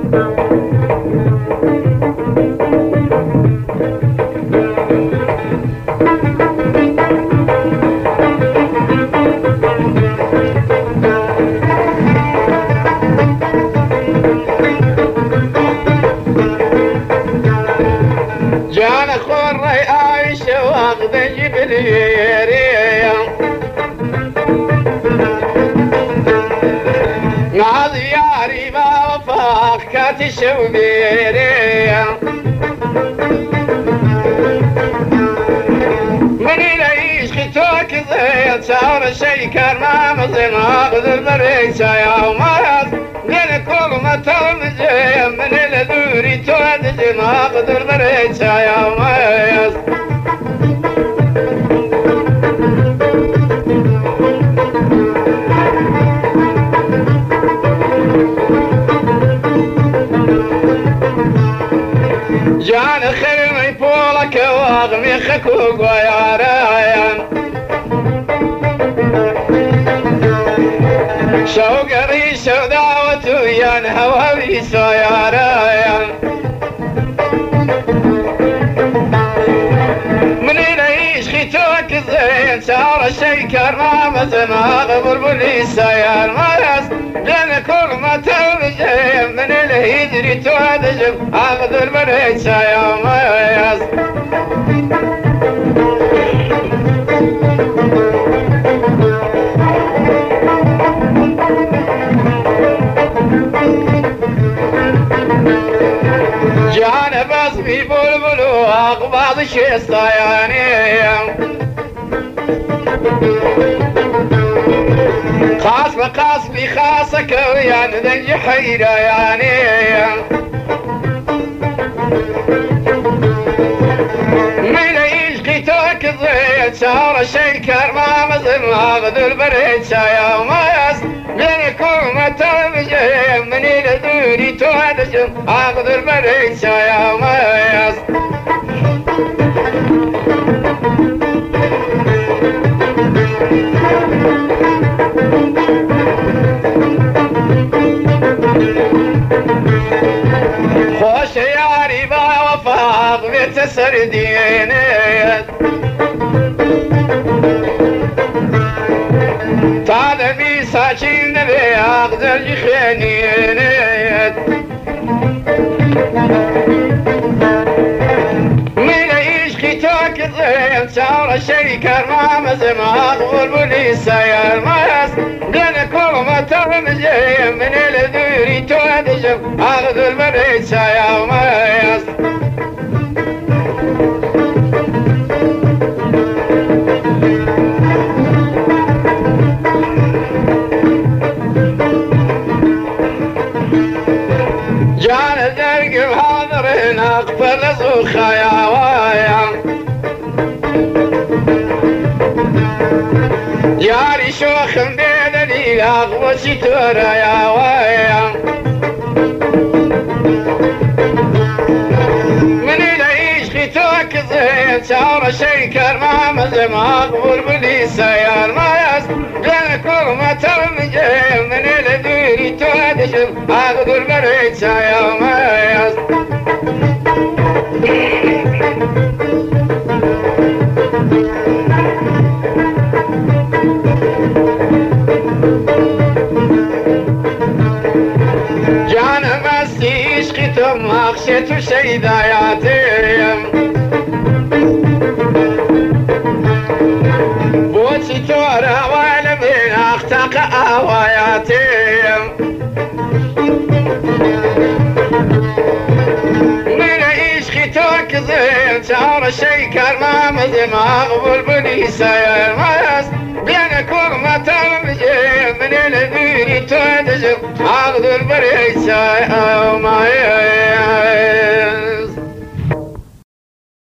جانا خوري عايشة واخد جبليريا نعض ياري ما وفاق كاتي شوبيريا من يعيش خطوك زيت سعر شيكر ما مزين اخذ المريسة يا وماز لين كل ما ترمجي من الذوري تودجي ما اخذ المريسة يا وماز جان خير ما يفولك واغمي خكوك ويا رايان شوق ريش ودعوة ويان هواليس ويا رايان من يعيش خيتوك زين سار الشيكر ما مزن اغبر بليسة يا الماس لان كل ما ترجع من الهجري تودجم اخذ المريسة يا ماس جانا بس في بلبل واقبض شيستا يعني خاص بقاص بخاصك ويان ذنج حيرة يعني من يشقيتك الضيت سار الشيكر ما مزل اخذ البريد يا وماس لين كل ما ترمجي من الدوري تودجم اخذ البريد يا وماس خوش ياري با وفاق بيت سردينيت طالبي ساكن بي اقدر جخينيت من يشكي توك الضيم سار الشيكر ما مزم اغول بوليسة يا الماس لان كل ما ترمجي من الذوري تودجم اخذ المريسة يا ماس جانا درق بحاضرين اقبل زوخة يا وايا ياري شوخ مبيدني اغبى ستورة يا وايا من يعيش خيتوك زين سار شيكر ما مزم اقبل بليسة يا الماس لان كل ما ترمجي من الذوري تودجم اخذ المريسة يا ماس جانا مسي عشقتم اخشيت شيداياتي بوتي تورا ولا من اختاق اواياتي من عشقتك زين سار الشيكر ما مزم اغبل بليسة يا الماس بين كل ما ترمجي من الذوري تودجم اخذ البريسة يا ماي